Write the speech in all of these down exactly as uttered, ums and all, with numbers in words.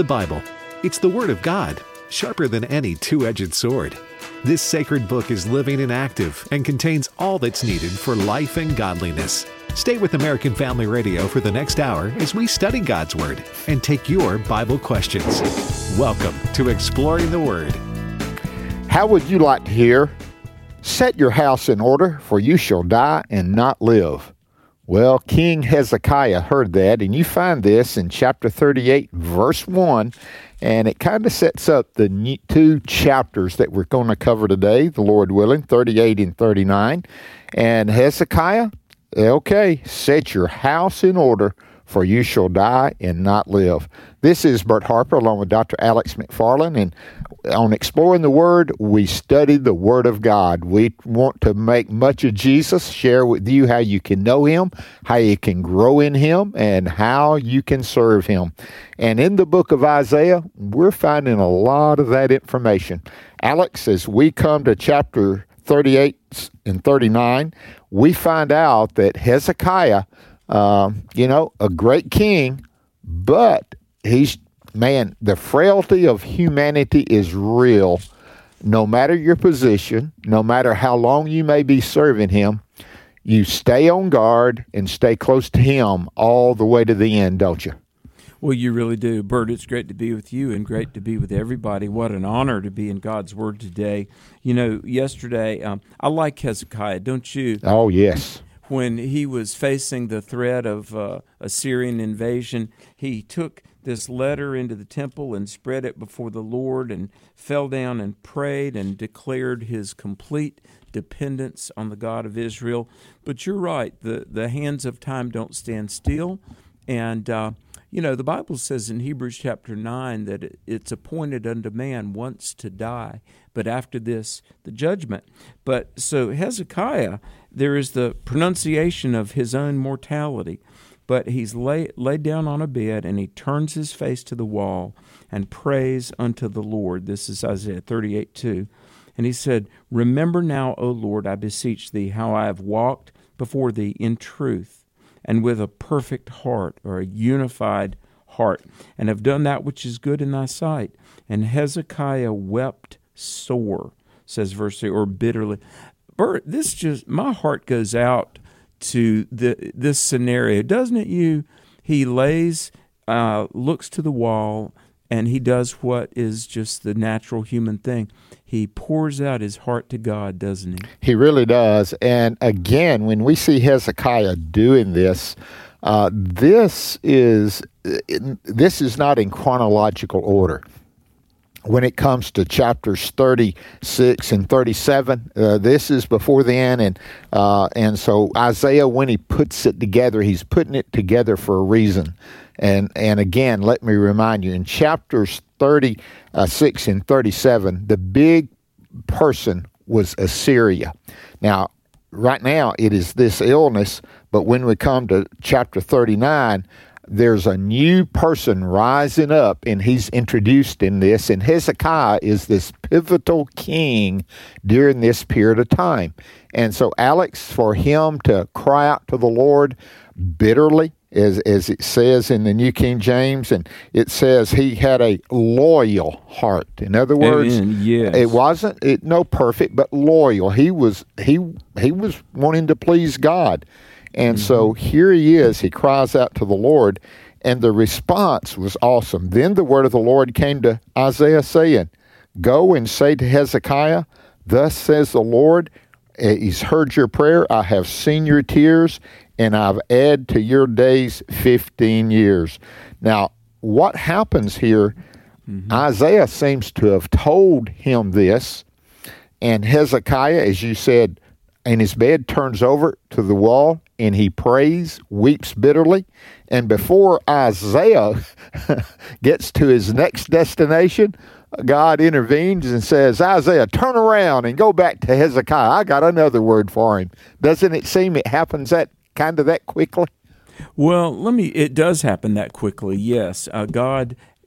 the Bible. It's the Word of God, sharper than any two-edged sword. This sacred book is living and active and contains all that's needed for life and godliness. Stay with American Family Radio for the next hour as we study God's Word and take your Bible questions. Welcome to Exploring the Word. How would you like to hear, "Set your house in order, for you shall die and not live"? Well, King Hezekiah heard that, and you find this in chapter thirty-eight, verse one, and it kind of sets up the two chapters that we're going to cover today, the Lord willing, thirty-eight and thirty-nine. And Hezekiah, okay, set your house in order, for you shall die and not live. This is Bert Harper along with Doctor Alex McFarland, and on Exploring the Word, we study the Word of God. We want to make much of Jesus, share with you how you can know Him, how you can grow in Him, and how you can serve Him. And in the book of Isaiah, we're finding a lot of that information. Alex, as we come to chapter thirty-eight and thirty-nine, we find out that Hezekiah, uh, you know, a great king, but he's Man, the frailty of humanity is real. No matter your position, no matter how long you may be serving Him, you stay on guard and stay close to Him all the way to the end, don't you? Well, you really do. Bert, it's great to be with you and great to be with everybody. What an honor to be in God's Word today. You know, yesterday, um, I like Hezekiah, don't you? Oh, yes. When he was facing the threat of uh, Assyrian invasion, he took this letter into the temple and spread it before the Lord and fell down and prayed and declared his complete dependence on the God of Israel. But you're right, the, the hands of time don't stand still. And, uh, you know, the Bible says in Hebrews chapter nine that it, it's appointed unto man once to die, but after this, the judgment. But so Hezekiah, there is the pronunciation of his own mortality. But he's lay, laid down on a bed, and he turns his face to the wall and prays unto the Lord. This is Isaiah thirty-eight two. And he said, "Remember now, O Lord, I beseech thee, how I have walked before thee in truth, and with a perfect heart," or a unified heart, "and have done that which is good in thy sight." And Hezekiah wept sore, says verse three, or bitterly. Bert, this just, my heart goes out to the this scenario, doesn't it? You, he lays, uh, looks to the wall, and he does what is just the natural human thing. He pours out his heart to God, doesn't he? He really does. And again, when we see Hezekiah doing this, uh, this is this is not in chronological order. When it comes to chapters thirty-six and thirty-seven, uh, this is before then, and uh, and so Isaiah, when he puts it together, he's putting it together for a reason. And and again, let me remind you, in chapters thirty-six and thirty-seven, the big person was Assyria. Now, right now, it is this illness, but when we come to chapter thirty-nine, there's a new person rising up, and he's introduced in this, and Hezekiah is this pivotal king during this period of time. And so, Alex, for him to cry out to the Lord bitterly, as, as it says in the New King James, and it says he had a loyal heart. In other words, Amen. Yes. It wasn't it, no perfect, but loyal. He was he he was wanting to please God. And mm-hmm. so here he is, he cries out to the Lord, and the response was awesome. Then the word of the Lord came to Isaiah saying, "Go and say to Hezekiah, thus says the Lord, He's heard your prayer, I have seen your tears, and I've added to your days fifteen years. Now, what happens here, mm-hmm. Isaiah seems to have told him this, and Hezekiah, as you said, in his bed, turns over to the wall, and he prays, weeps bitterly. And before Isaiah gets to his next destination, God intervenes and says, "Isaiah, turn around and go back to Hezekiah. I got another word for him." Doesn't it seem it happens that kind of that quickly? Well, let me. It does happen that quickly, yes. Uh, God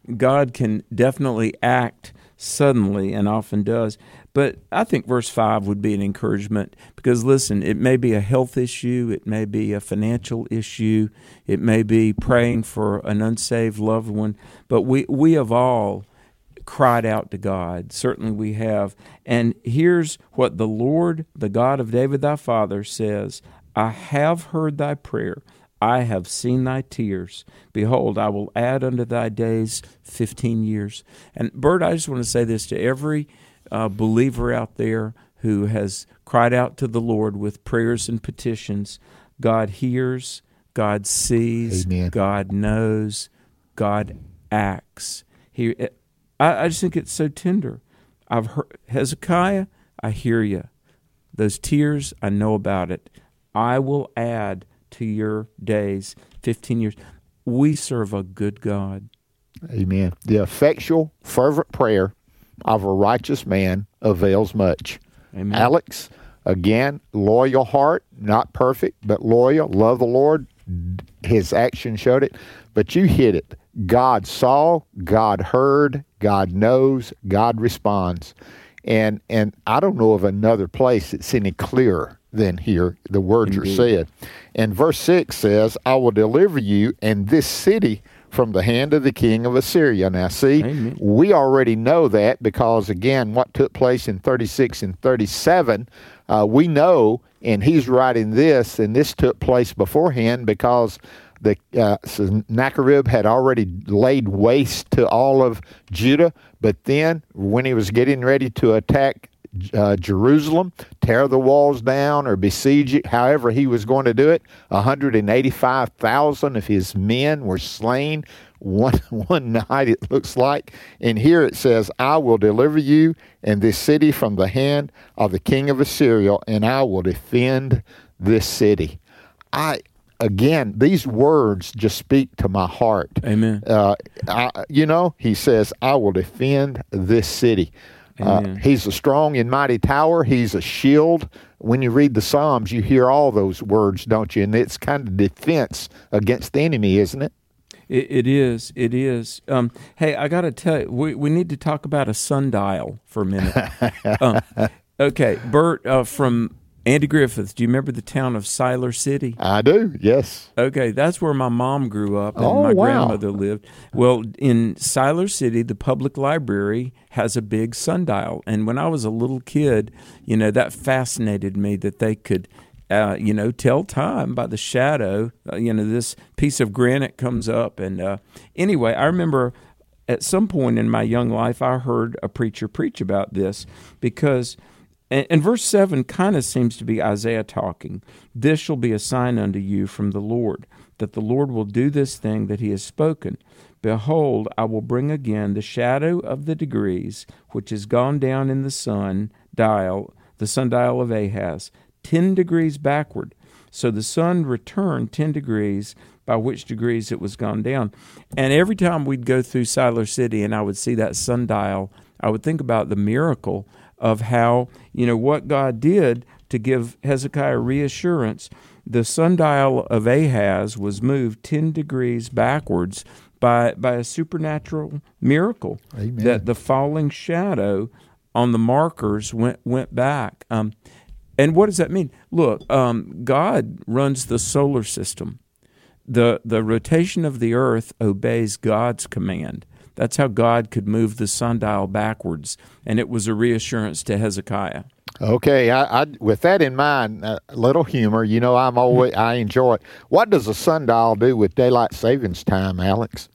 God can definitely act suddenly and often does. But I think verse five would be an encouragement because, listen, it may be a health issue, it may be a financial issue, it may be praying for an unsaved loved one, but we, we have all cried out to God. Certainly we have. And here's what the Lord, the God of David thy father, says, I have heard thy prayer. I have seen thy tears. Behold, I will add unto thy days fifteen years. And Bert, I just want to say this to every uh, believer out there who has cried out to the Lord with prayers and petitions. God hears, God sees, Amen. God knows, God acts. He, I, I just think it's so tender. I've heard, Hezekiah, I hear you. Those tears, I know about it. I will add to your days fifteen years. We serve a good God. Amen. The effectual, fervent prayer of a righteous man avails much. Amen. Alex, again, loyal heart, not perfect, but loyal, love the Lord. His action showed it. But you hit it. God saw, God heard, God knows, God responds. And and I don't know of another place that's any clearer than here. The words Indeed. are said. And verse six says, I will deliver you and this city from the hand of the king of Assyria. Now, see, Amen. We already know that because, again, what took place in thirty-six and thirty-seven, uh, we know, and he's writing this, and this took place beforehand because the uh, Sennacherib had already laid waste to all of Judah, but then when he was getting ready to attack Uh, Jerusalem, tear the walls down or besiege it, however he was going to do it, one hundred eighty-five thousand of his men were slain one one night, it looks like. And here it says, I will deliver you and this city from the hand of the king of Assyria, and I will defend this city. I Again, these words just speak to my heart. Amen. Uh, I, you know, he says, I will defend this city. Uh, he's a strong and mighty tower. He's a shield. When you read the Psalms, you hear all those words, don't you? And it's kind of defense against the enemy, isn't it? It, it is. It is. Um, hey, I got to tell you, we, we need to talk about a sundial for a minute. um, okay, Bert, uh, from Andy Griffith, do you remember the town of Siler City? I do, yes. Okay, that's where my mom grew up and Oh, my wow. grandmother lived. Well, in Siler City, the public library has a big sundial. And when I was a little kid, you know, that fascinated me that they could, uh, you know, tell time by the shadow. Uh, you know, this piece of granite comes up. And uh, anyway, I remember at some point in my young life, I heard a preacher preach about this because... And, and verse seven kind of seems to be Isaiah talking. This shall be a sign unto you from the Lord, that the Lord will do this thing that he has spoken. Behold, I will bring again the shadow of the degrees, which is gone down in the sun dial, the sundial of Ahaz, ten degrees backward. So the sun returned ten degrees, by which degrees it was gone down. And every time we'd go through Siler City and I would see that sundial, I would think about the miracle of how, you know, what God did to give Hezekiah reassurance. The sundial of Ahaz was moved ten degrees backwards by, by a supernatural miracle. Amen. That the falling shadow on the markers went went back. Um, and what does that mean? Look, um, God runs the solar system. The the rotation of the earth obeys God's command. That's how God could move the sundial backwards, and it was a reassurance to Hezekiah. Okay, I, I, with that in mind, a little humor. You know, I'm always I enjoy it. What does a sundial do with daylight savings time, Alex?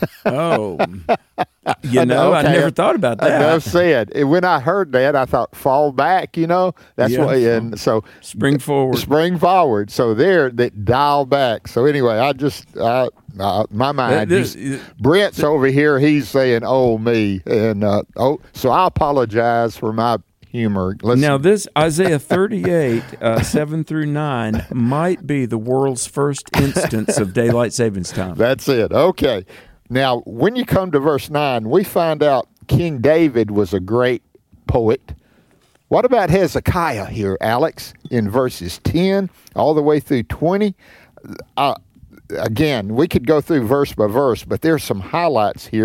Oh, you know, okay. I never thought about that. Enough said. When I heard that, I thought, fall back. You know, that's Yeah. what. And so, Spring forward. spring forward. So there, that dial back. So anyway, I just uh, uh, my mind. This- just, Brett's over here. He's saying, "Oh me," and uh, oh, so I apologize for my humor. Let's, Now, this Isaiah thirty-eight, uh, seven through nine, might be the world's first instance of daylight savings time. That's it. Okay. Now, when you come to verse nine, we find out King David was a great poet. What about Hezekiah here, Alex, in verses ten all the way through twenty? Uh, again, we could go through verse by verse, but there's some highlights here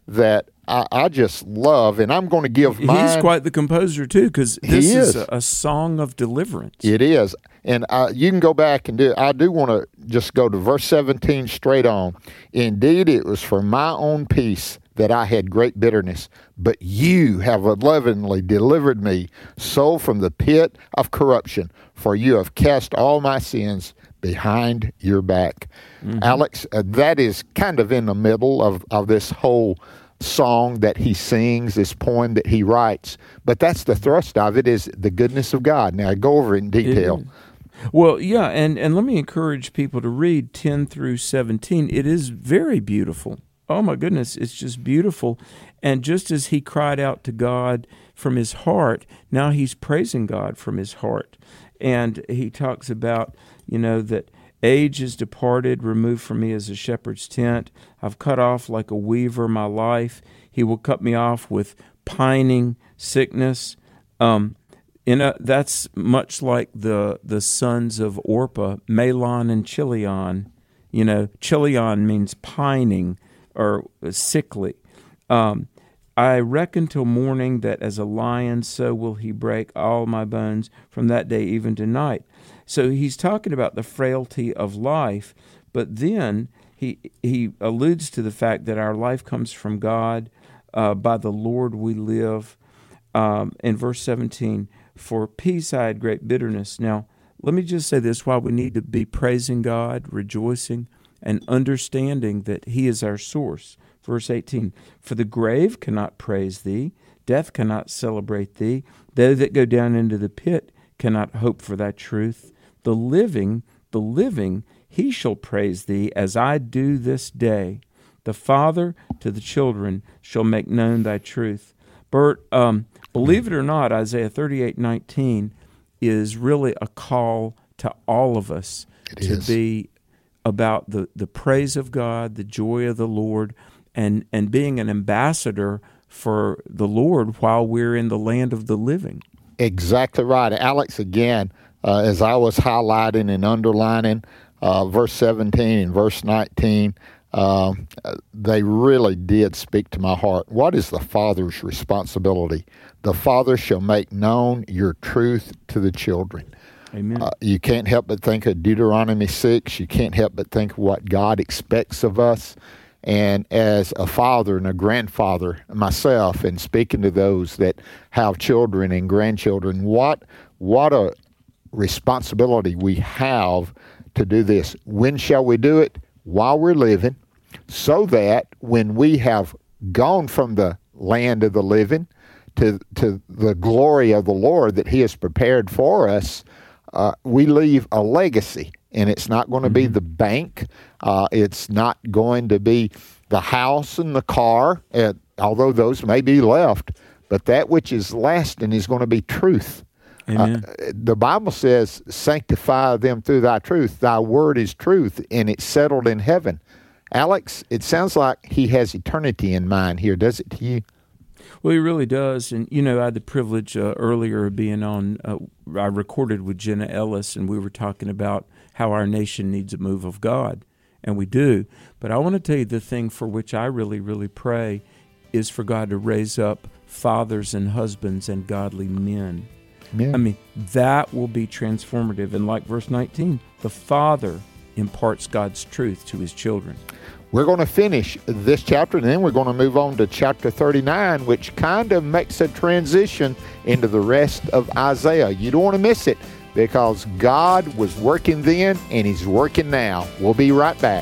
that I, I just love, and I'm going to give mine. He's quite the composer, too, because this He is, is. a, a song of deliverance. It is. And uh, you can go back and do it. I do want to just go to verse seventeen straight on. Indeed, it was for my own peace that I had great bitterness, but you have lovingly delivered me, so from the pit of corruption, for you have cast all my sins behind your back. Mm-hmm. Alex, uh, that is kind of in the middle of, of this whole song that he sings, this poem that he writes, but that's the thrust of it, is the goodness of God. Now, go over it in detail. It, well, yeah, and, and let me encourage people to read ten through seventeen. It is very beautiful. Oh, my goodness, it's just beautiful. And just as he cried out to God from his heart, now he's praising God from his heart. And he talks about, you know, that age is departed, removed from me as a shepherd's tent. I've cut off like a weaver my life. He will cut me off with pining, sickness. Um, you know, that's much like the the sons of Orpah, Mahlon and Chilion. You know, Chilion means pining or sickly. Um, I reckon till morning that as a lion, so will he break all my bones from that day even to night. So he's talking about the frailty of life, but then he he alludes to the fact that our life comes from God. Uh, by the Lord we live. Um, in verse seventeen, for peace I had great bitterness. Now, let me just say this, while we need to be praising God, rejoicing, and understanding that he is our source. Verse eighteen, for the grave cannot praise thee, death cannot celebrate thee, they that go down into the pit cannot hope for thy truth. The living, the living, he shall praise thee as I do this day. The Father to the children shall make known thy truth. Bert, um, believe it or not, Isaiah thirty-eight nineteen is really a call to all of us it to is. be about the, the praise of God, the joy of the Lord, and, and being an ambassador for the Lord while we're in the land of the living. Exactly right. Alex, again, uh, as I was highlighting and underlining uh, verse seventeen and verse nineteen, uh, they really did speak to my heart. What is the Father's responsibility? The Father shall make known your truth to the children. Amen. Uh, you can't help but think of Deuteronomy six. You can't help but think of what God expects of us. And as a father and a grandfather myself, and speaking to those that have children and grandchildren, what what a responsibility we have to do this. When shall we do it? While we're living, so that when we have gone from the land of the living to to the glory of the Lord that he has prepared for us, uh, we leave a legacy. And it's not going to be the bank. Uh, it's not going to be the house and the car, uh, although those may be left. But that which is lasting is going to be truth. Amen. Uh, the Bible says, sanctify them through thy truth. Thy word is truth, and it's settled in heaven. Alex, it sounds like he has eternity in mind here, does it to you? Well, he really does. And, you know, I had the privilege uh, earlier of being on, uh, I recorded with Jenna Ellis, and we were talking about how our nation needs a move of God, and we do. But I want to tell you the thing for which I really, really pray is for God to raise up fathers and husbands and godly men. Amen. I mean, that will be transformative. And like verse nineteen, the Father imparts God's truth to his children. We're going to finish this chapter, and then we're going to move on to chapter thirty-nine, which kind of makes a transition into the rest of Isaiah. You don't want to miss it, because God was working then, and he's working now. We'll be right back.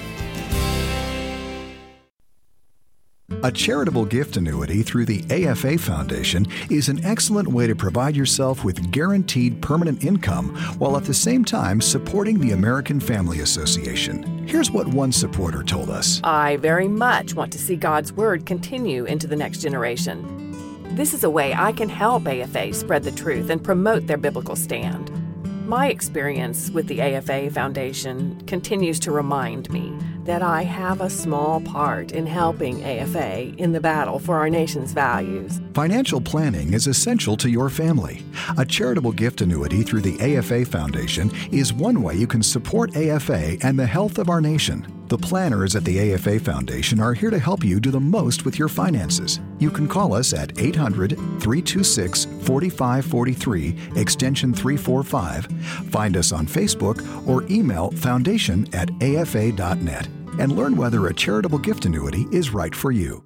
A charitable gift annuity through the A F A Foundation is an excellent way to provide yourself with guaranteed permanent income while at the same time supporting the American Family Association. Here's what one supporter told us. I very much want to see God's Word continue into the next generation. This is a way I can help A F A spread the truth and promote their biblical stand. My experience with the A F A Foundation continues to remind me that I have a small part in helping A F A in the battle for our nation's values. Financial planning is essential to your family. A charitable gift annuity through the A F A Foundation is one way you can support A F A and the health of our nation. The planners at the A F A Foundation are here to help you do the most with your finances. You can call us at eight hundred, three two six, four five four three, extension three forty-five. Find us on Facebook or email foundation at A F A dot net and learn whether a charitable gift annuity is right for you.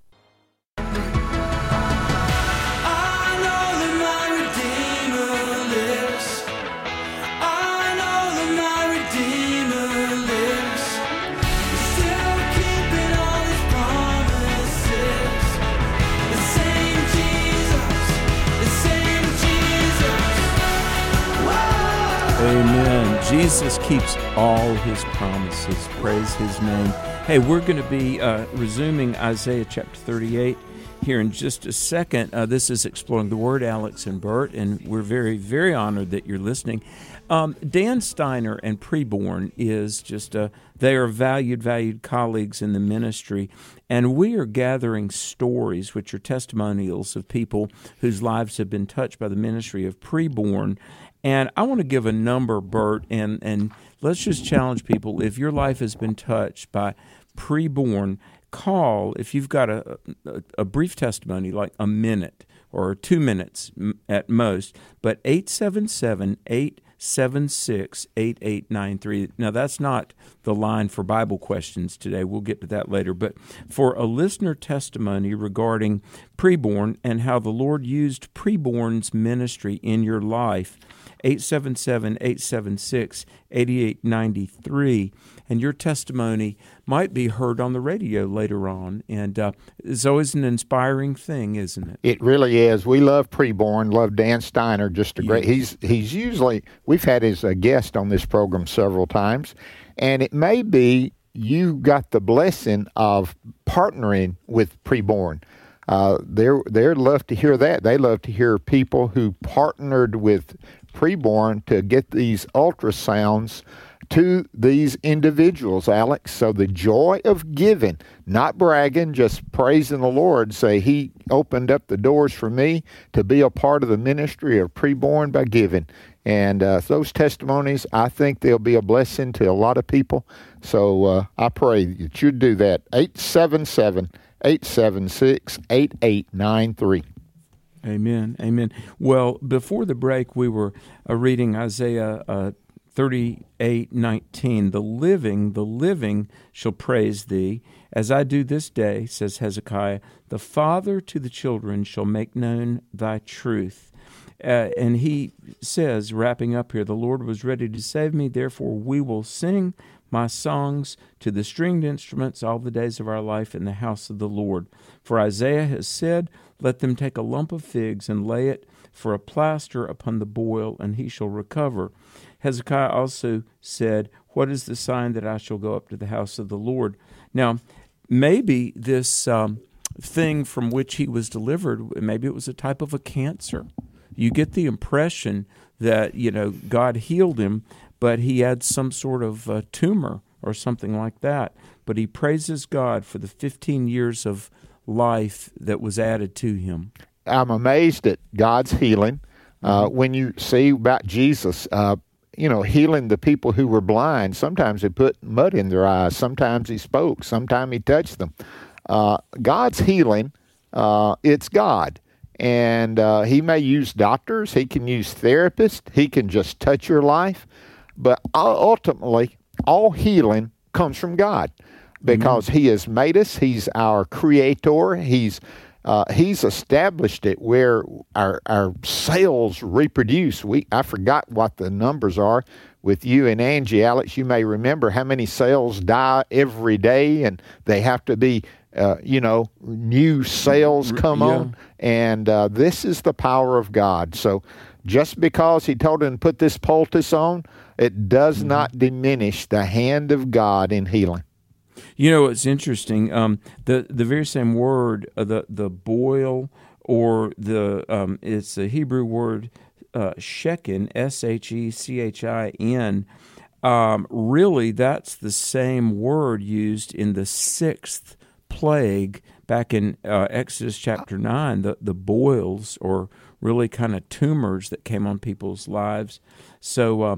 Amen. Jesus keeps all his promises. Praise his name. Hey, we're going to be uh, resuming Isaiah chapter thirty-eight here in just a second. Uh, this is Exploring the Word, Alex and Bert, and we're very, very honored that you're listening. Um, Dan Steiner and Preborn is just a, they are valued, valued colleagues in the ministry, and we are gathering stories, which are testimonials of people whose lives have been touched by the ministry of Preborn. And I want to give a number, Bert, and, and let's just challenge people. If your life has been touched by Preborn, call if you've got a, a, a brief testimony, like a minute or two minutes at most, but eight seven seven, eight seven six, eight eight nine three. Now, that's not the line for Bible questions today. We'll get to that later. But for a listener testimony regarding Preborn and how the Lord used Preborn's ministry in your life, eight seven seven, eight seven six, eight eight nine three, and your testimony might be heard on the radio later on. And uh, it's always an inspiring thing, isn't it? It really is. We love Preborn, love Dan Steiner, just a great, Yes. he's he's usually, we've had his a guest on this program several times, and it may be you got the blessing of partnering with Preborn. Uh, they're, they'd love to hear that. They love to hear people who partnered with Preborn to get these ultrasounds to these individuals, Alex. So the joy of giving, not bragging, just praising the Lord. Say, he opened up the doors for me to be a part of the ministry of Preborn by giving. And uh, those testimonies, I think they'll be a blessing to a lot of people. So uh, I pray that you'd do that. eight seven seven, eight seven six, eight eight nine three. Amen. Amen. Well, before the break, we were uh, reading Isaiah uh, thirty-eight nineteen. The living, the living shall praise thee, as I do this day, says Hezekiah. The father to the children shall make known thy truth. Uh, and he says, wrapping up here, the Lord was ready to save me, therefore we will sing my songs to the stringed instruments all the days of our life in the house of the Lord. For Isaiah has said, let them take a lump of figs and lay it for a plaster upon the boil, and he shall recover. Hezekiah also said, what is the sign that I shall go up to the house of the Lord? Now, maybe this um, thing from which he was delivered, maybe it was a type of a cancer. You get the impression that, you know, God healed him, but he had some sort of uh, tumor or something like that. But he praises God for the fifteen years of life that was added to him. I'm amazed at God's healing. Uh, when you see about Jesus, uh, you know, healing the people who were blind, sometimes he put mud in their eyes. Sometimes he spoke. Sometimes he touched them. Uh, God's healing, uh, it's God. And uh, he may use doctors. He can use therapists. He can just touch your life. But ultimately, all healing comes from God because mm-hmm. he has made us. He's our creator. He's uh, he's established it where our our cells reproduce. We I forgot what the numbers are with you and Angie. Alex, you may remember how many cells die every day, and they have to be, uh, you know, new cells come yeah. on. And uh, this is the power of God. So just because he told him to put this poultice on, it does mm-hmm. not diminish the hand of God in healing. You know, it's interesting. Um, the the very same word, uh, the the boil, or the um, it's a Hebrew word, uh, shekin, S H E C H I N. Um, really, that's the same word used in the sixth plague back in uh, Exodus chapter nine. The the boils, or really kind of tumors that came on people's lives. So. Um,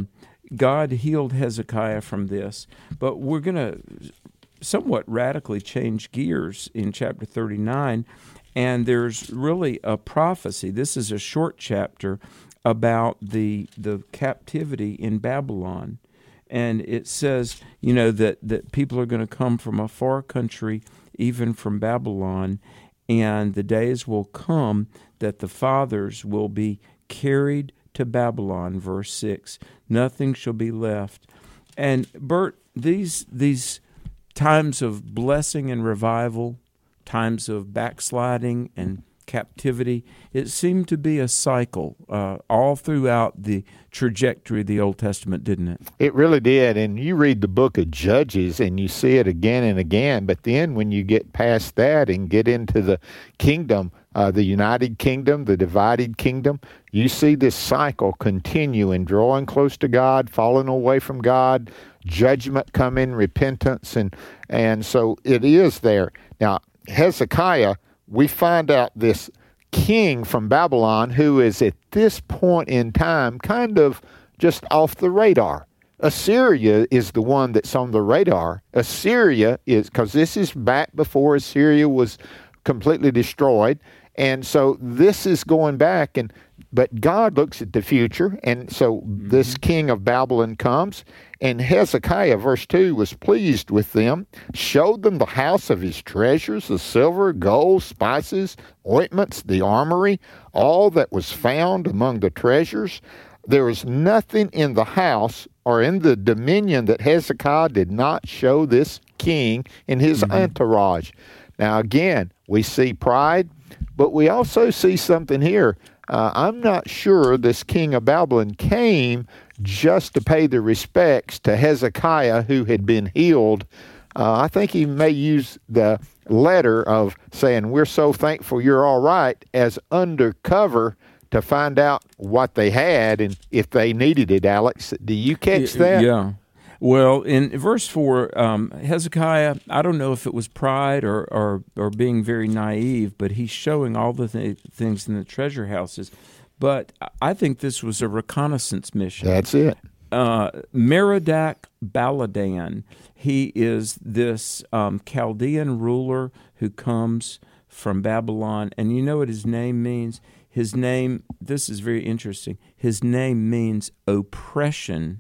God healed Hezekiah from this. But we're going to somewhat radically change gears in chapter thirty-nine, and there's really a prophecy. This is a short chapter about the the captivity in Babylon. And it says, you know, that, that people are going to come from a far country, even from Babylon, and the days will come that the fathers will be carried to Babylon, verse six. Nothing shall be left. And, Bert, these these times of blessing and revival, times of backsliding and captivity, it seemed to be a cycle uh, all throughout the trajectory of the Old Testament, didn't it? It really did. And you read the book of Judges and you see it again and again. But then when you get past that and get into the kingdom, uh, the united kingdom, the divided kingdom, you see this cycle continuing, drawing close to God, falling away from God, judgment coming, repentance. And, and so it is there. Now, Hezekiah, we find out this king from Babylon who is at this point in time kind of just off the radar. Assyria is the one that's on the radar. Assyria is, because this is back before Assyria was completely destroyed. And so this is going back, and but God looks at the future, and so mm-hmm. this king of Babylon comes, and Hezekiah, verse two, was pleased with them, showed them the house of his treasures, the silver, gold, spices, ointments, the armory, all that was found among the treasures. There was nothing in the house or in the dominion that Hezekiah did not show this king and his mm-hmm. entourage. Now, again, we see pride, but we also see something here. Uh, I'm not sure this king of Babylon came just to pay the respects to Hezekiah, who had been healed. Uh, I think he may use the letter of saying, we're so thankful you're all right, as undercover to find out what they had and if they needed it, Alex. Do you catch that? Yeah. Well, in verse four, um, Hezekiah, I don't know if it was pride or, or, or being very naive, but he's showing all the th- things in the treasure houses. But I think this was a reconnaissance mission. That's it. Uh, Merodach Baladan, he is this um, Chaldean ruler who comes from Babylon. And you know what his name means? His name, this is very interesting, his name means oppression,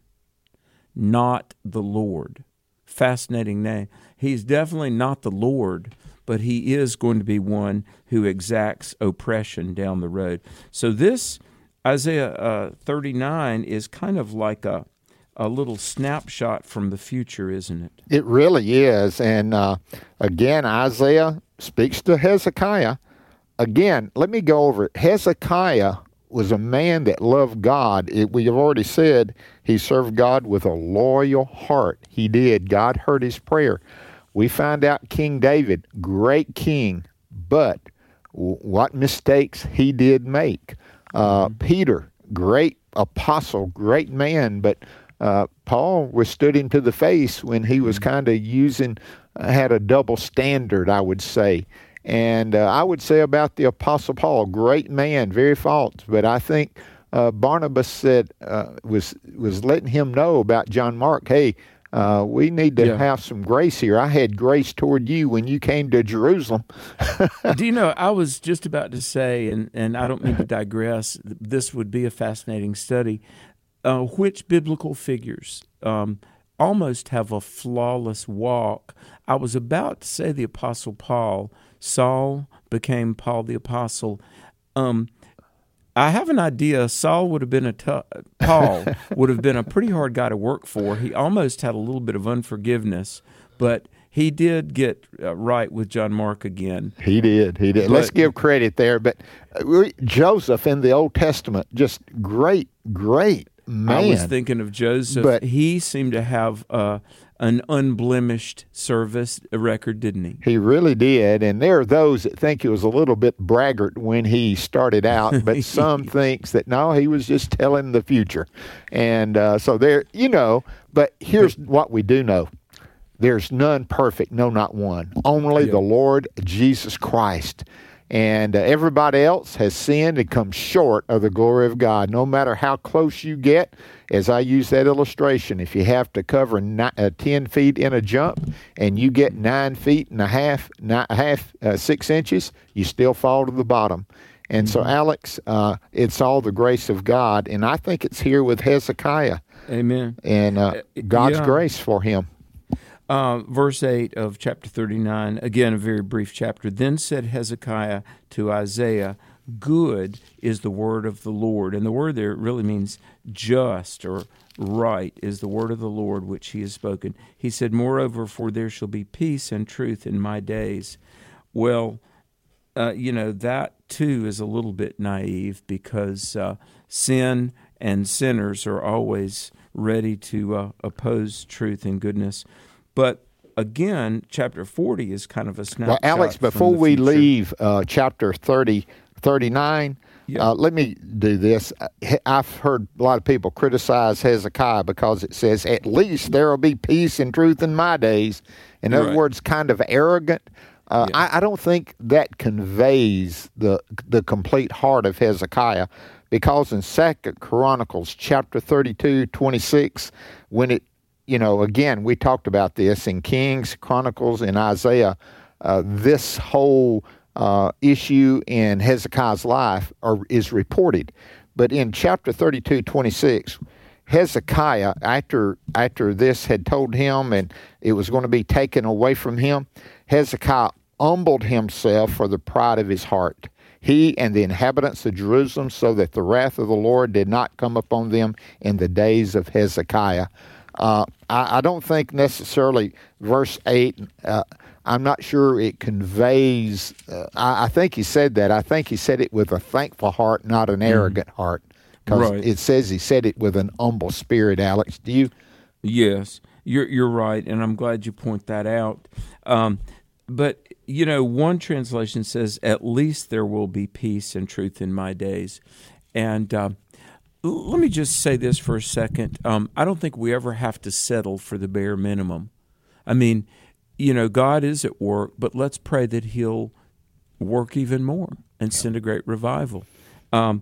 not the Lord. Fascinating name. He's definitely not the Lord, but he is going to be one who exacts oppression down the road. So this Isaiah uh, thirty-nine is kind of like a, a little snapshot from the future, isn't it? It really is. And uh, again, Isaiah speaks to Hezekiah. Again, let me go over it. Hezekiah was a man that loved God. It, we have already said he served God with a loyal heart. He did. God heard his prayer. We find out King David, great king, but w- what mistakes he did make. Uh, mm-hmm. Peter, great apostle, great man, but uh, Paul withstood him to the face when he was mm-hmm. kind of using, uh, had a double standard, I would say. And uh, I would say about the Apostle Paul, great man, very false. But I think uh, Barnabas said uh, was was letting him know about John Mark. Hey, uh, we need to yeah. have some grace here. I had grace toward you when you came to Jerusalem. Do you know? I was just about to say, and and I don't mean to digress. This would be a fascinating study. Uh, which biblical figures um, almost have a flawless walk? I was about to say the Apostle Paul. Saul became Paul the Apostle. Um, I have an idea. Saul would have been a t- Paul would have been a pretty hard guy to work for. He almost had a little bit of unforgiveness, but he did get uh, right with John Mark again. He did. He did. But, let's give credit there. But uh, Joseph in the Old Testament, just great, great man. I was thinking of Joseph. But he seemed to have uh, an unblemished service record, didn't he? He really did. And there are those that think he was a little bit braggart when he started out, but some thinks that, no, he was just telling the future. And uh, so there, you know, but here's what we do know. There's none perfect, no, not one. Only yeah. the Lord Jesus Christ. And uh, everybody else has sinned and come short of the glory of God. No matter how close you get, as I use that illustration, if you have to cover ni- uh, ten feet in a jump and you get nine feet and a half, nine, half uh, six inches, you still fall to the bottom. And mm-hmm. so, Alex, uh, it's all the grace of God. And I think it's here with Hezekiah. Amen. And uh, God's yeah. grace for him. Uh, verse eight of chapter thirty-nine, again, a very brief chapter. Then said Hezekiah to Isaiah, good is the word of the Lord. And the word there really means just or right is the word of the Lord which he has spoken. He said, moreover, for there shall be peace and truth in my days. Well, uh, you know, that too is a little bit naive because uh, sin and sinners are always ready to uh, oppose truth and goodness. But again, chapter forty is kind of a snapshot. Well, Alex, before we leave uh, chapter thirty, thirty-nine, yeah. uh, let me do this. I've heard a lot of people criticize Hezekiah because it says, at least there will be peace and truth in my days. In other right. words, kind of arrogant. Uh, yeah. I, I don't think that conveys the the complete heart of Hezekiah, because in Second Chronicles chapter thirty-two, twenty-six, when it You know, again, we talked about this in Kings, Chronicles, and Isaiah. Uh, this whole uh, issue in Hezekiah's life are, is reported. But in chapter thirty-two, twenty-six, Hezekiah, after after this had told him and it was going to be taken away from him, Hezekiah humbled himself for the pride of his heart, he and the inhabitants of Jerusalem, so that the wrath of the Lord did not come upon them in the days of Hezekiah. Uh, I, I don't think necessarily verse eight, uh, I'm not sure it conveys, uh, I, I think he said that. I think he said it with a thankful heart, not an arrogant mm. heart. Because right. it says he said it with an humble spirit, Alex. Do you? Yes, you're, you're right, and I'm glad you point that out. Um, but, you know, one translation says, at least there will be peace and truth in my days. And uh, let me just say this for a second. Um, I don't think we ever have to settle for the bare minimum. I mean, you know, God is at work, but let's pray that he'll work even more and send a great revival. Um,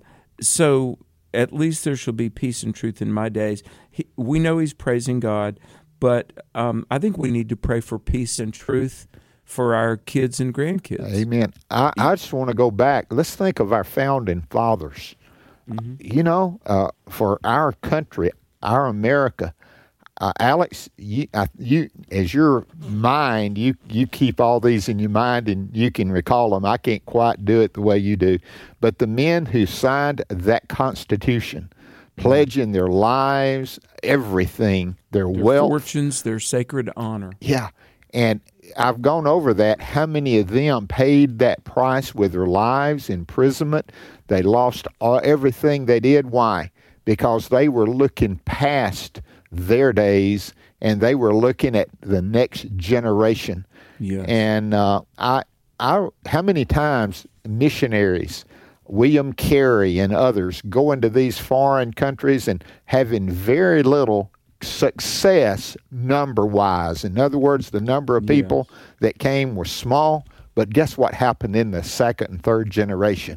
so at least there shall be peace and truth in my days. He, we know he's praising God, but um, I think we need to pray for peace and truth for our kids and grandkids. Amen. I, I just want to go back. Let's think of our founding fathers. Mm-hmm. You know, uh, for our country, our America, uh, Alex, you, uh, you, as your mind, you, you keep all these in your mind and you can recall them. I can't quite do it the way you do. But the men who signed that Constitution, pledging their lives, everything, their, their wealth. fortunes, their sacred honor. Yeah. And I've gone over that. How many of them paid that price with their lives, imprisonment? They lost all, everything they did. Why? Because they were looking past their days and they were looking at the next generation. Yes. And uh, I, I, how many times missionaries, William Carey and others, go into these foreign countries and having very little success number-wise. In other words, the number of people yes. that came were small, but guess what happened in the second and third generation?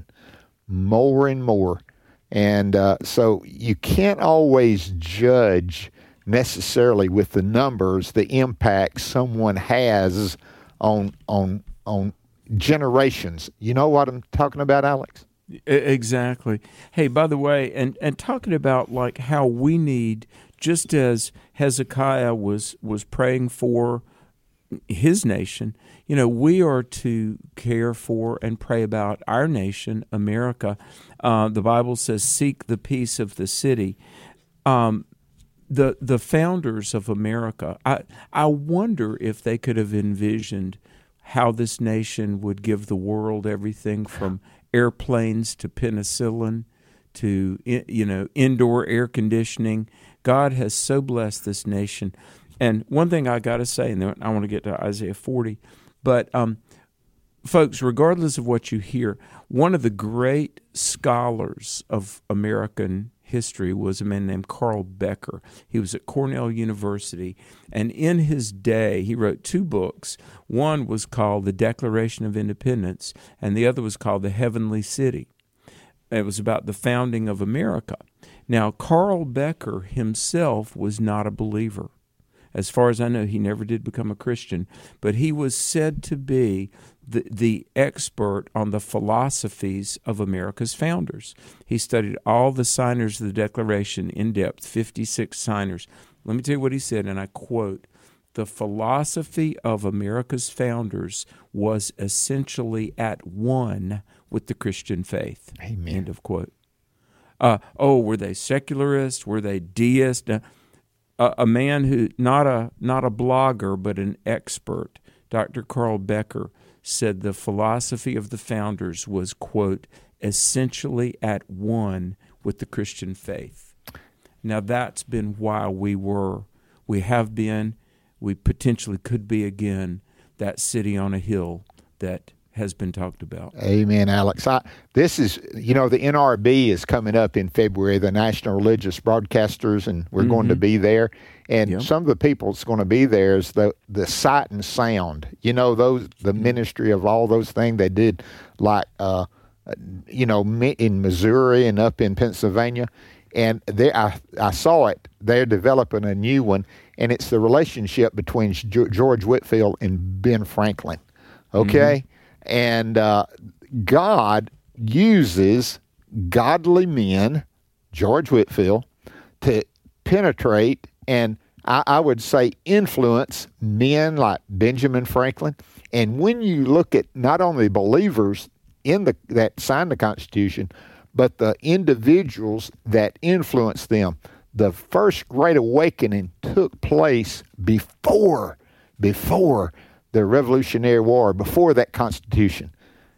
More and more. And uh, so you can't always judge necessarily with the numbers the impact someone has on on on generations. You know what I'm talking about, Alex? Exactly. Hey, by the way, and, and talking about like how we need, just as Hezekiah was was praying for his nation, you know, we are to care for and pray about our nation, America. Uh, the Bible says, seek the peace of the city. Um, the the founders of America, I, I wonder if they could have envisioned how this nation would give the world everything from airplanes to penicillin to, you know, indoor air conditioning. God has so blessed this nation. And one thing I got to say, and then I want to get to Isaiah forty, but um, folks, regardless of what you hear, one of the great scholars of American history was a man named Carl Becker. He was at Cornell University, and in his day, he wrote two books. One was called The Declaration of Independence, and the other was called The Heavenly City. It was about the founding of America. Now, Carl Becker himself was not a believer. As far as I know, he never did become a Christian, but he was said to be the, the expert on the philosophies of America's founders. He studied all the signers of the Declaration in depth, fifty-six signers. Let me tell you what he said, and I quote, "The philosophy of America's founders was essentially at one with the Christian faith." Amen. End of quote. Uh, oh, were they secularists? Were they deists? Uh, a, a man who, not a not a blogger, but an expert, Doctor Carl Becker, said the philosophy of the founders was, quote, essentially at one with the Christian faith. Now, that's been why we were, we have been, we potentially could be again, that city on a hill that has been talked about. Amen, Alex. I, this is, you know, the N R B is coming up in February, the National Religious Broadcasters, and we're mm-hmm. going to be there. And yep. some of the people that's going to be there is the, the Sight and Sound. You know, those the mm-hmm. ministry of all those things they did, like, uh, you know, in Missouri and up in Pennsylvania. And they, I, I saw it. They're developing a new one, and it's the relationship between George Whitefield and Ben Franklin. Okay? Mm-hmm. And uh, God uses godly men, George Whitefield, to penetrate and I, I would say influence men like Benjamin Franklin. And when you look at not only believers in the that signed the Constitution, but the individuals that influenced them, the first Great Awakening took place before, before the Revolutionary War, before that Constitution.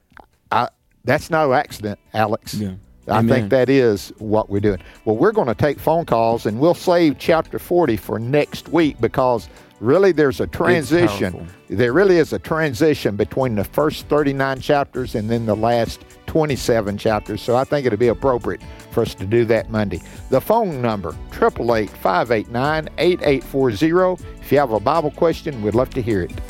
I, that's no accident, Alex. Yeah. I Amen. think that is what we're doing. Well, we're going to take phone calls, and we'll save chapter forty for next week because really there's a transition. There really is a transition between the first thirty-nine chapters and then the last twenty-seven chapters. So I think it'll be appropriate for us to do that Monday. The phone number, eight eight eight, five eight nine, eight eight four zero. If you have a Bible question, we'd love to hear it.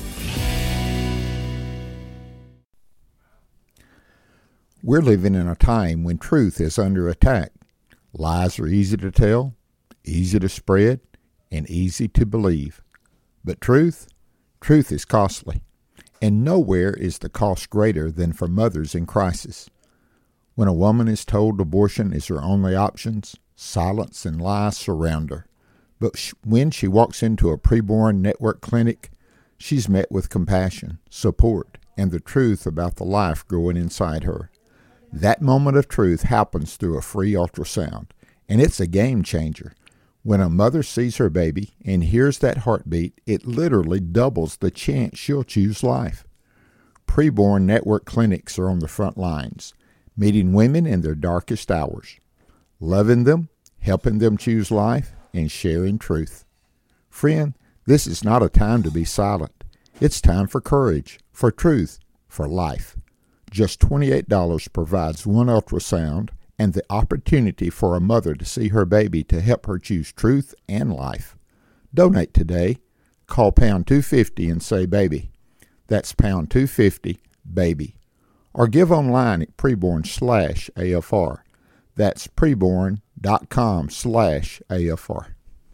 We're living in a time when truth is under attack. Lies are easy to tell, easy to spread, and easy to believe. But truth, truth is costly, and nowhere is the cost greater than for mothers in crisis. When a woman is told abortion is her only options, silence and lies surround her. But sh- when she walks into a preborn network clinic, she's met with compassion, support, and the truth about the life growing inside her. That moment of truth happens through a free ultrasound, and it's a game changer. When a mother sees her baby and hears that heartbeat, it literally doubles the chance she'll choose life. Preborn network clinics are on the front lines, meeting women in their darkest hours, loving them, helping them choose life, and sharing truth. Friend, this is not a time to be silent. It's time for courage, for truth, for life. Just twenty-eight dollars provides one ultrasound and the opportunity for a mother to see her baby to help her choose truth and life. Donate today. Call pound two fifty and say baby. That's pound two fifty, baby. Or give online at preborn slash AFR. That's preborn.com slash AFR.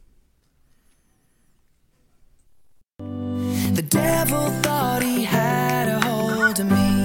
The devil thought he had a hold of me.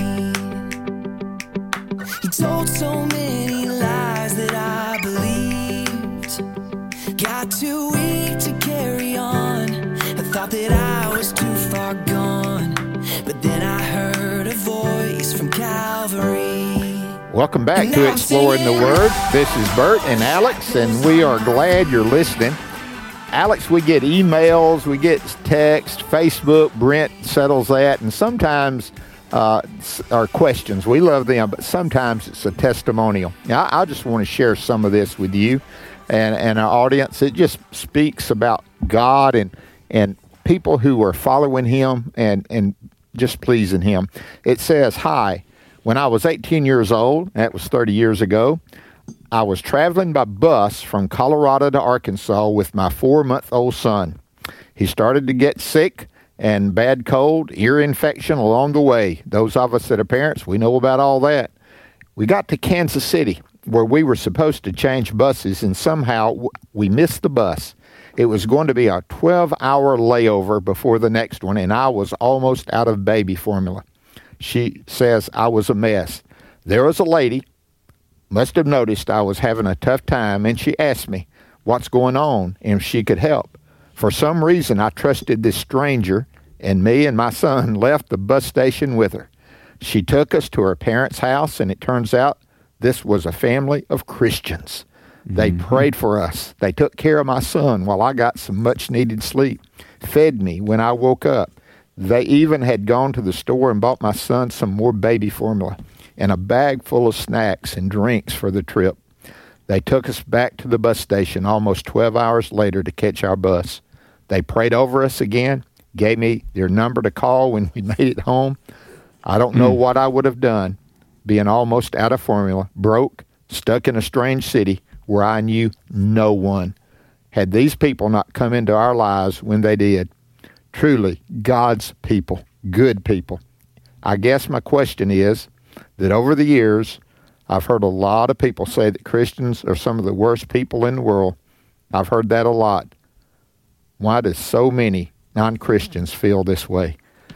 He told so many lies that I believed. Got too weak to carry on. I thought that I was too far gone. But then I heard a voice from Calvary. Welcome back to Exploring the Word. This is Bert and Alex, and we are glad you're listening. Alex, we get emails, we get text, Facebook, Brent settles that, and sometimes uh, our questions, we love them, but sometimes it's a testimonial. Now, I, I just want to share some of this with you and, and our audience. It just speaks about God and and people who are following Him and, and just pleasing Him. It says, hi, when I was eighteen years old, that was thirty years ago, I was traveling by bus from Colorado to Arkansas with my four-month-old son. He started to get sick and bad cold, ear infection along the way. Those of us that are parents, we know about all that. We got to Kansas City, where we were supposed to change buses, and somehow we missed the bus. It was going to be a twelve-hour layover before the next one, and I was almost out of baby formula. She says I was a mess. There was a lady, must have noticed I was having a tough time, and she asked me what's going on and if she could help. For some reason, I trusted this stranger, and me and my son left the bus station with her. She took us to her parents' house, and it turns out this was a family of Christians. They mm-hmm. prayed for us. They took care of my son while I got some much-needed sleep, fed me when I woke up. They even had gone to the store and bought my son some more baby formula and a bag full of snacks and drinks for the trip. They took us back to the bus station almost twelve hours later to catch our bus. They prayed over us again, gave me their number to call when we made it home. I don't know mm. what I would have done, being almost out of formula, broke, stuck in a strange city where I knew no one. Had these people not come into our lives when they did, truly God's people, good people. I guess my question is that over the years, I've heard a lot of people say that Christians are some of the worst people in the world. I've heard that a lot. Why do so many non-Christians feel this way?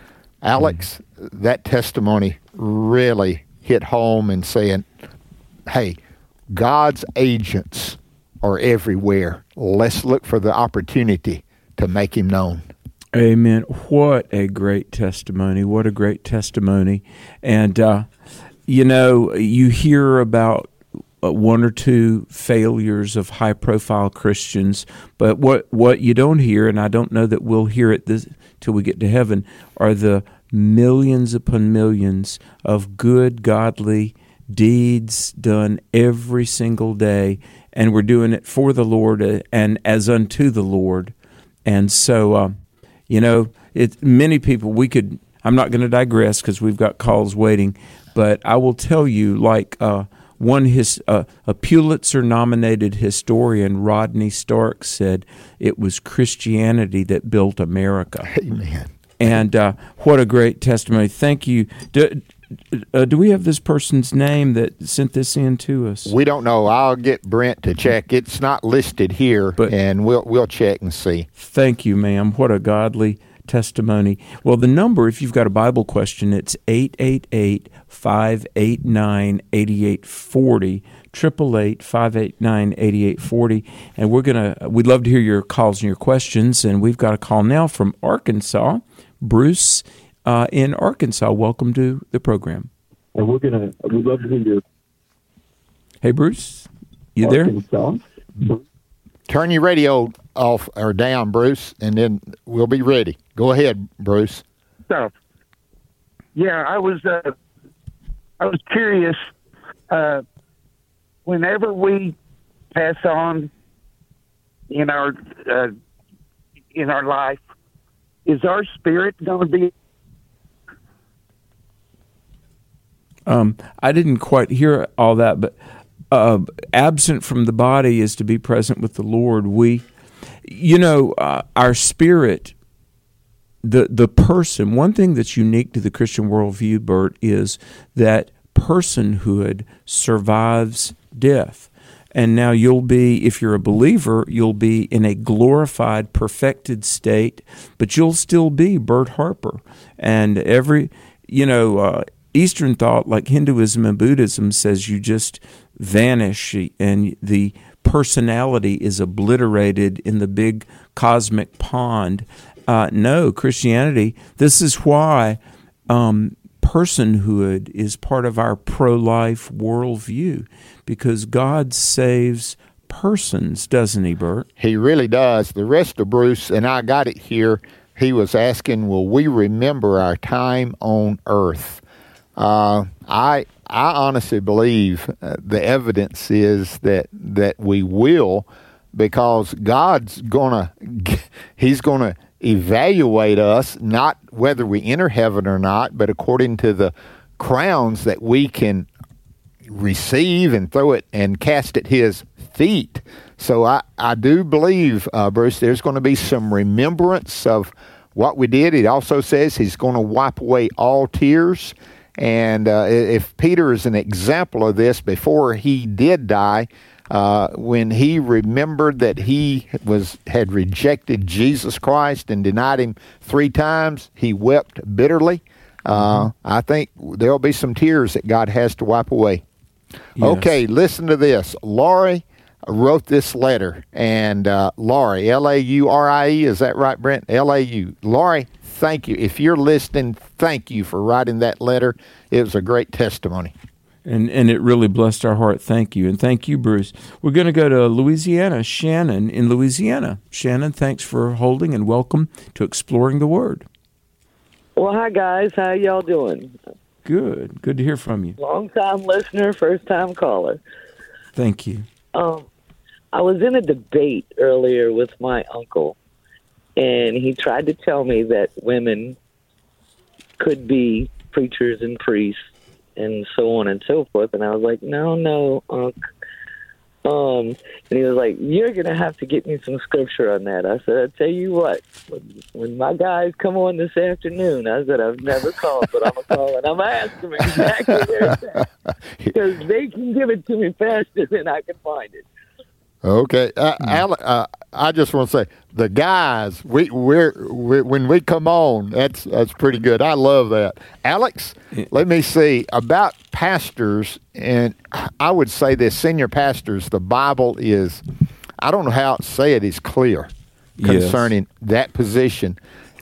Alex, mm. that testimony really hit home in saying, hey, God's agents are everywhere. Let's look for the opportunity to make him known. Amen. What a great testimony. What a great testimony. And, uh, you know, you hear about one or two failures of high-profile Christians, but what, what you don't hear, and I don't know that we'll hear it this, till we get to heaven, are the millions upon millions of good, godly deeds done every single day, and we're doing it for the Lord and as unto the Lord. And so, uh, you know, it, many people, we could, I'm not going to digress because we've got calls waiting, but I will tell you, like uh, one his uh, a Pulitzer-nominated historian, Rodney Stark, said it was Christianity that built America. Amen. And uh, what a great testimony. Thank you. Do, uh, do we have this person's name that sent this in to us? We don't know. I'll get Brent to check. It's not listed here, but and we'll we'll check and see. Thank you, ma'am. What a godly testimony. Well, the number, if you've got a Bible question, it's eight eight eight, five eight nine, eight eight four zero, eight eight eight, five eight nine, eight eight four zero. And we're going to, we'd love to hear your calls and your questions. And we've got a call now from Arkansas. Bruce uh, in Arkansas. Welcome to the program. And we're going to, we'd love to hear your... Hey, Bruce, you Arkansas. there? Turn your radio off or down, Bruce, and then we'll be ready. Go ahead, Bruce. So, yeah, I was uh, I was curious. Uh, whenever we pass on in our uh, in our life, is our spirit going to be? Um, I didn't quite hear all that, but uh, absent from the body is to be present with the Lord. We, you know, uh, our spirit, the the person. One thing that's unique to the Christian worldview, Bert, is that personhood survives death. And now you'll be, if you're a believer, you'll be in a glorified, perfected state, but you'll still be Bert Harper. And every, you know, uh, Eastern thought, like Hinduism and Buddhism, says you just vanish and the personality is obliterated in the big cosmic pond. Uh, no, Christianity, this is why um, personhood is part of our pro-life worldview, because God saves persons, doesn't he, Bert? He really does. The rest of Bruce, and I got it here, he was asking, will we remember our time on earth? Uh, I I honestly believe uh, the evidence is that that we will, because God's gonna He's gonna evaluate us, not whether we enter heaven or not, but according to the crowns that we can receive and throw it and cast at his feet. So I, I do believe, uh, Bruce, there's going to be some remembrance of what we did. It also says he's going to wipe away all tears. And uh, if Peter is an example of this, before he did die, uh, when he remembered that he was had rejected Jesus Christ and denied him three times, he wept bitterly. Uh, mm-hmm. I think there'll be some tears that God has to wipe away. Yes. Okay, listen to this. Laurie wrote this letter, and uh, Laurie, L A U R I E, is that right, Brent? L A U. Laurie, thank you. If you're listening, thank you for writing that letter. It was a great testimony. And and it really blessed our heart. Thank you. And thank you, Bruce. We're going to go to Louisiana. Shannon in Louisiana. Shannon, thanks for holding, and welcome to Exploring the Word. Well, hi, guys. How y'all doing? Good. Good to hear from you. Long-time listener, first-time caller. Thank you. Um, I was in a debate earlier with my uncle, and he tried to tell me that women could be preachers and priests and so on and so forth. And I was like, no, no, Unc. Um, and he was like, you're going to have to get me some scripture on that. I said, I'll tell you what, when, when my guys come on this afternoon, I said, I've never called, but I'm going to call and I'm going to ask them exactly their thing. Because they can give it to me faster than I can find it. Okay. Uh, Ale- uh, I just want to say, the guys, we, we're, we, when we come on, that's that's pretty good. I love that. Alex, let me see, about pastors, and I would say this, senior pastors, the Bible is, I don't know how to say it is clear concerning yes. that position.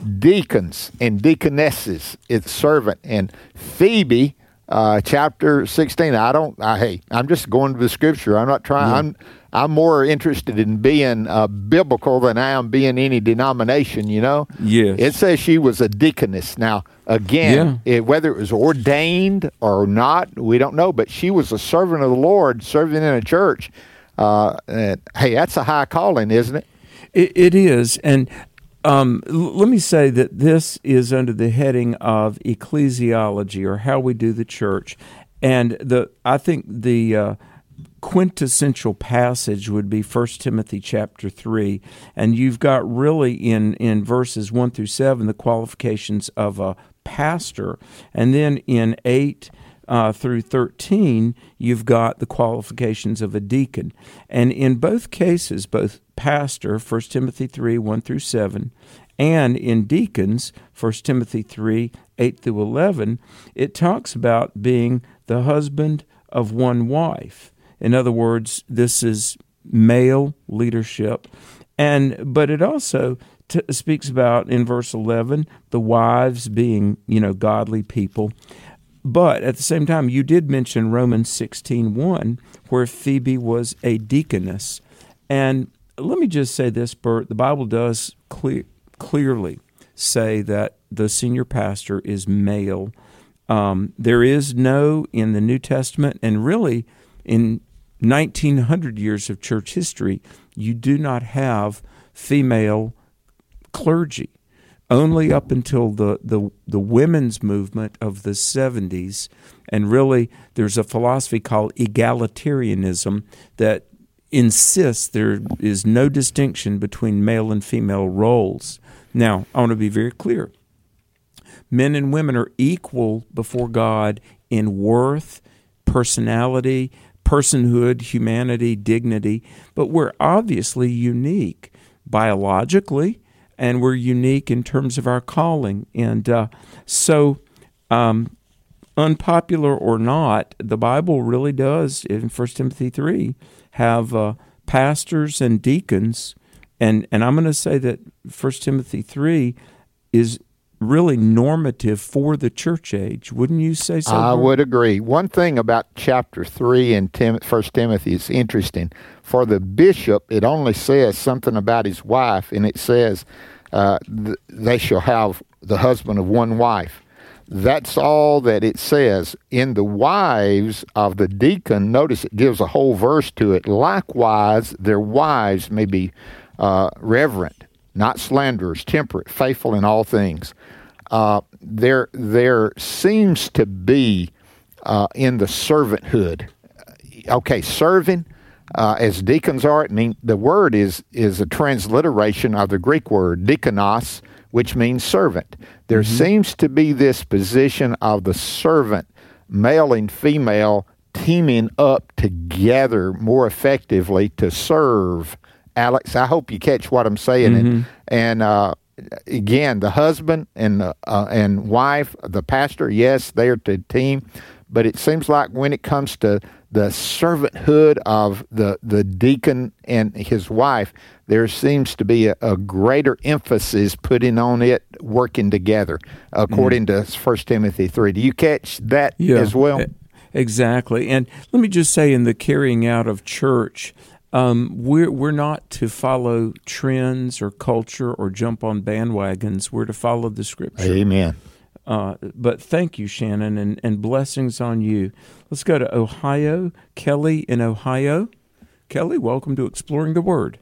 Deacons and deaconesses, it's servant. And Phoebe, uh, chapter sixteen, I don't, I, hey, I'm just going to the scripture. I'm not trying, yeah. I'm I'm more interested in being uh, biblical than I am being any denomination, you know? Yes. It says she was a deaconess. Now, again, yeah. it, whether it was ordained or not, we don't know, but she was a servant of the Lord, serving in a church. Uh, and, hey, that's a high calling, isn't it? It, it is. And um, l- let me say that this is under the heading of ecclesiology, or how we do the church. And the I think the... Uh, quintessential passage would be First Timothy chapter three, and you've got really in, in verses one through seven the qualifications of a pastor, and then in eight uh, through thirteen you've got the qualifications of a deacon. And in both cases, both pastor, First Timothy three, one through seven, and in deacons, First Timothy three, eight through eleven, it talks about being the husband of one wife. In other words, this is male leadership. And but it also t- speaks about, in verse eleven, the wives being, you know, godly people. But at the same time, you did mention Romans sixteen one, where Phoebe was a deaconess. And let me just say this, Bert, the Bible does clear, clearly say that the senior pastor is male. Um, there is no, in the New Testament, and really in nineteen hundred years of church history, you do not have female clergy. Only up until the, the, the women's movement of the seventies, and really there's a philosophy called egalitarianism that insists there is no distinction between male and female roles. Now, I want to be very clear. Men and women are equal before God in worth, personality, personhood, humanity, dignity, but we're obviously unique biologically, and we're unique in terms of our calling. And uh, so, um, unpopular or not, the Bible really does, in First Timothy three, have uh, pastors and deacons, and, and I'm going to say that First Timothy three is really normative for the church age. Wouldn't you say so? I would agree. One thing about chapter three in Tim, First Timothy is interesting. For the bishop, it only says something about his wife, and it says uh, th- they shall have the husband of one wife. That's all that it says. In the wives of the deacon, notice it gives a whole verse to it. Likewise, their wives may be uh, reverent, not slanderers, temperate, faithful in all things. Uh, there, there seems to be uh, in the servanthood okay, serving uh, as deacons are. I mean, the word is is a transliteration of the Greek word diakonos, which means servant. There mm-hmm. seems to be this position of the servant, male and female, teaming up together more effectively to serve. Alex, I hope you catch what I'm saying. Mm-hmm. And, and uh, again, the husband and the, uh, and wife, the pastor, yes, they are to team. But it seems like when it comes to the servanthood of the, the deacon and his wife, there seems to be a, a greater emphasis putting on it working together, according mm-hmm. to First Timothy three. Do you catch that yeah, as well? Exactly. And let me just say, in the carrying out of church, um, we're, we're not to follow trends or culture or jump on bandwagons. We're to follow the Scripture. Amen. Uh, but thank you, Shannon, and, and blessings on you. Let's go to Ohio. Kelly in Ohio. Kelly, welcome to Exploring the Word.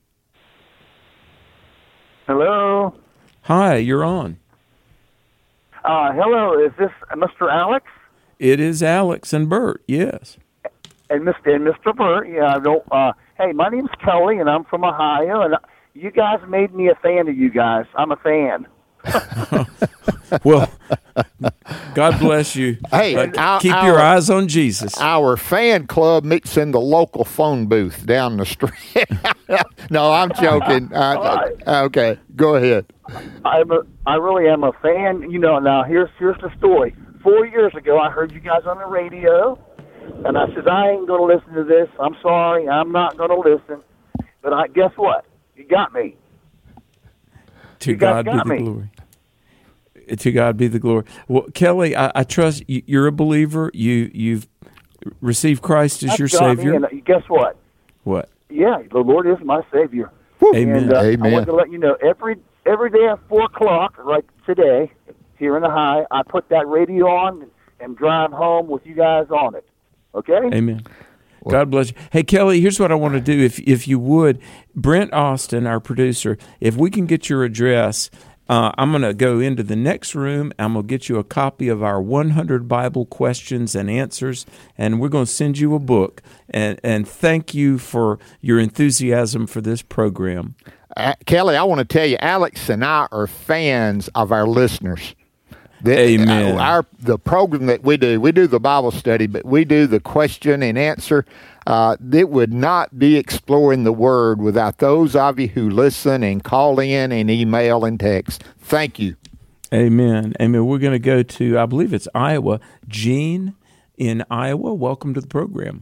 Hello. Hi, you're on. Uh, hello, is this Mister Alex? It is Alex and Bert, yes. And Mister and Mister Bert, yeah. I don't. Uh, hey, my name's Kelly, and I'm from Ohio, and you guys made me a fan of you guys. I'm a fan. Well, God bless you. Hey, uh, our, keep our, your eyes on Jesus. Our fan club meets in the local phone booth down the street. No, I'm joking. Uh, okay, go ahead. I'm a, I really am a fan. You know, now here's here's the story. Four years ago, I heard you guys on the radio, and I said, I ain't going to listen to this. I'm sorry, I'm not going to listen. But I guess what? You got me. To you God got be the me. glory. To God be the glory. Well, Kelly, I, I trust you, you're a believer. You you've received Christ as That's your got Savior. Me, and guess what? What? Yeah, the Lord is my Savior. Amen. And uh, Amen. I want to let you know every every day at four o'clock, like today, here in the high, I put that radio on and, and drive home with you guys on it. Okay? Amen. God bless you. Hey, Kelly, here's what I want to do. If if you would, Brent Austin, our producer, if we can get your address, uh, I'm going to go into the next room. I'm going to get you a copy of our one hundred Bible questions and answers, and we're going to send you a book. And, and thank you for your enthusiasm for this program. Uh, Kelly, I want to tell you, Alex and I are fans of our listeners. The, Amen. Our, the program that we do, we do the Bible study, but we do the question and answer. Uh, it would not be Exploring the Word without those of you who listen and call in and email and text. Thank you. Amen. Amen. We're going to go to, I believe it's Iowa. Gene in Iowa, welcome to the program.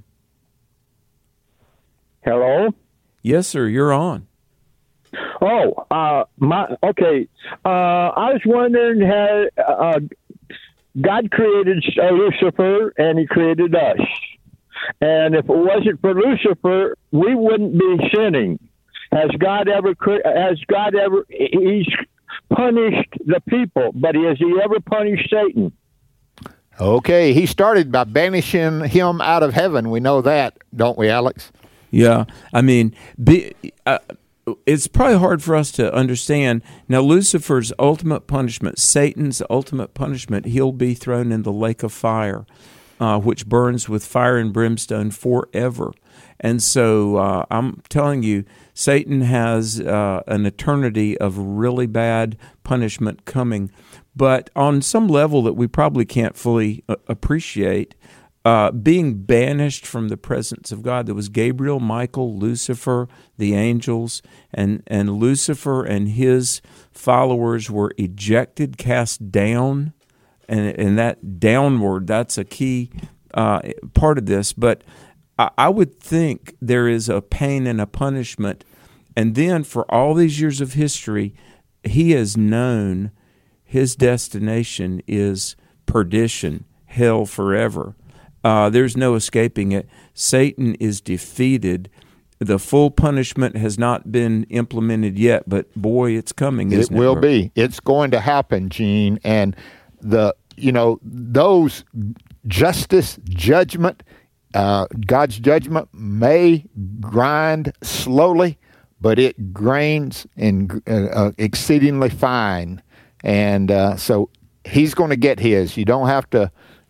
Hello? Yes, sir. You're on. Oh, uh, my okay. Uh, I was wondering how uh, God created uh, Lucifer and He created us, and if it wasn't for Lucifer, we wouldn't be sinning. Has God ever? Has God ever? He's punished the people, but has He ever punished Satan? Okay, He started by banishing him out of heaven. We know that, don't we, Alex? Yeah, I mean, be, uh, it's probably hard for us to understand. Now, Lucifer's ultimate punishment, Satan's ultimate punishment, he'll be thrown in the lake of fire, uh, which burns with fire and brimstone forever. And so uh, I'm telling you, Satan has uh, an eternity of really bad punishment coming. But on some level that we probably can't fully uh, appreciate, Uh, being banished from the presence of God. There was Gabriel, Michael, Lucifer, the angels, and, and Lucifer and his followers were ejected, cast down, and, and that downward, that's a key uh, part of this. But I, I would think there is a pain and a punishment, and then for all these years of history, he has known his destination is perdition, hell forever. Uh, there's no escaping it. Satan is defeated. The full punishment has not been implemented yet, but boy, it's coming, isn't it? It will be. It's going to happen, Gene. And the you know those justice, judgment, uh, God's judgment may grind slowly, but it grinds and uh, exceedingly fine. And uh, so He's going to get His. You don't have to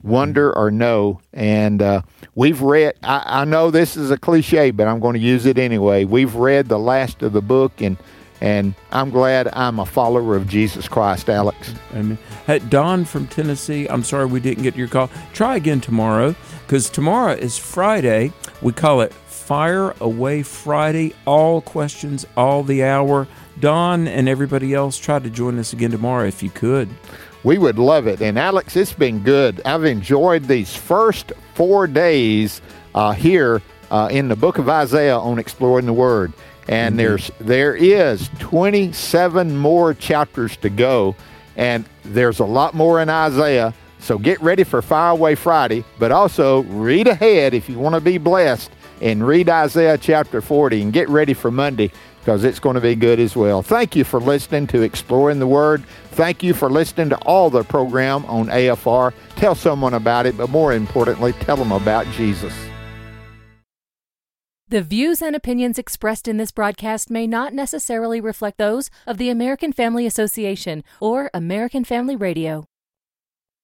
wonder or know. And uh, we've read, I, I know this is a cliche, but I'm going to use it anyway. We've read the last of the book, and and I'm glad I'm a follower of Jesus Christ, Alex. Amen. Hey, Don from Tennessee, I'm sorry we didn't get your call. Try again tomorrow, because tomorrow is Friday. We call it Fire Away Friday. All questions, all the hour. Don and everybody else, try to join us again tomorrow if you could. We would love it. And Alex, it's been good. I've enjoyed these first four days uh, here uh, in the book of Isaiah on Exploring the Word. And mm-hmm. there's there is twenty-seven more chapters to go, and there's a lot more in Isaiah. So get ready for Fire Away Friday, but also read ahead if you want to be blessed and read Isaiah chapter forty, and get ready for Monday, because it's going to be good as well. Thank you for listening to Exploring the Word. Thank you for listening to all the program on A F R. Tell someone about it, but more importantly, tell them about Jesus. The views and opinions expressed in this broadcast may not necessarily reflect those of the American Family Association or American Family Radio.